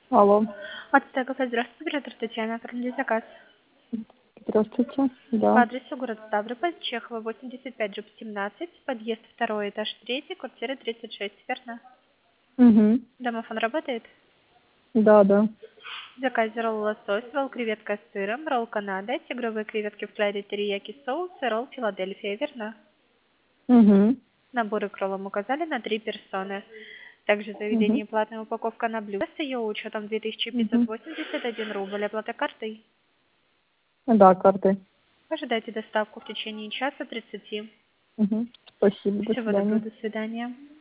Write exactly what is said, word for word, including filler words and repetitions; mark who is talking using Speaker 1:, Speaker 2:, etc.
Speaker 1: Алло.
Speaker 2: От Стегова, здравствуйте, оператор Татьяна, оформили заказ.
Speaker 1: Здравствуйте.
Speaker 2: По
Speaker 1: Да.
Speaker 2: адресу город Ставрополь, Чехова, восемьдесят пять, джип семнадцать, подъезд второй, этаж третий, квартира тридцать шесть, верно?
Speaker 1: Угу.
Speaker 2: Домофон работает?
Speaker 1: Да, да.
Speaker 2: В заказе ролл лосось, ролл креветка с сыром, ролл канада, тигровые креветки в слайде терияки соус и ролл Филадельфия, верно?
Speaker 1: Угу.
Speaker 2: Наборы к роллам указали на три персоны. Также
Speaker 1: Угу.
Speaker 2: заведение платная упаковка на блюдо с ее учетом две тысячи пятьсот
Speaker 1: Угу.
Speaker 2: восемьдесят один рубль. Оплата картой.
Speaker 1: Да, карты.
Speaker 2: Ожидайте доставку в течение часа тридцати.
Speaker 1: Угу. Спасибо. До
Speaker 2: Всего доброго,
Speaker 1: свидания.
Speaker 2: до свидания.